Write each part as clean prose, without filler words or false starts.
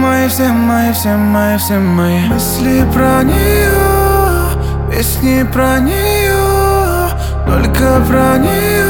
мои, все мои, все мои, все мои мысли про нее, песни про нее, только про нее,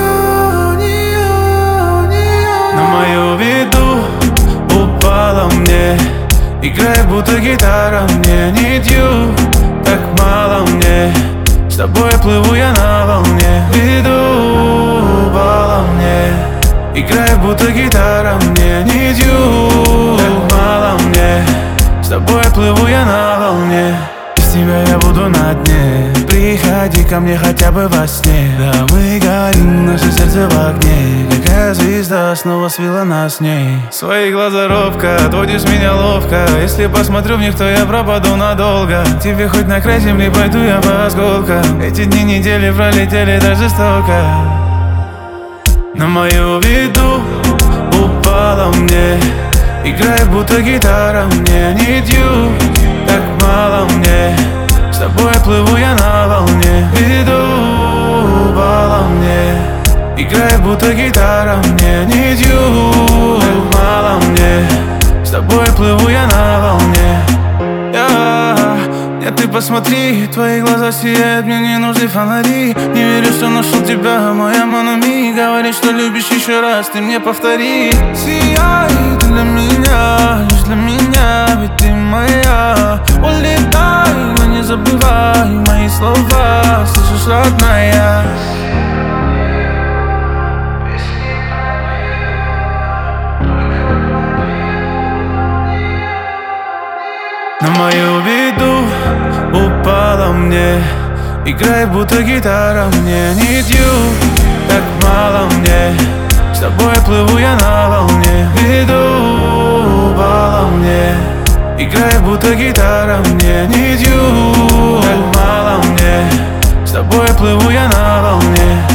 на мою виду упала мне, играй, будто гитара мне. Need you, так мало мне, с тобой плыву я на волне. Виду упала мне, играй, будто гитара мне. Need you, так мало мне, с тобой плыву я на волне. Без тебя я буду на дне, приходи ко мне хотя бы во сне. Да мы горим, наше сердце в огне, какая звезда снова свела нас с ней. Свои глаза робко, отводишь меня ловко, если посмотрю в них, то я пропаду надолго. Тебе хоть на край земли пойду я по осколкам, эти дни, недели пролетели так жестоко. На мою виду упала мне, играй, будто гитара мне. Need you, так мало мне, с тобой плыву я на волне. Виду упала мне, играй, будто гитара мне. Need you, так мало мне, с тобой плыву я на волне. Нет, ты посмотри, твои глаза сияют, мне не нужны фонари. Не верю, что нашел тебя, моя монами. Говоришь, что любишь еще раз, ты мне повтори. Сияй для меня, лишь для меня, ведь ты моя. Улетай, но не забывай мои слова, слышишь, родная? На мою виду упала мне, играй, будто гитара мне. Need you, так мало мне, с тобой плыву я на волне. Виду упала мне, играй, будто гитара мне. Need you, так мало мне, с тобой плыву я на волне.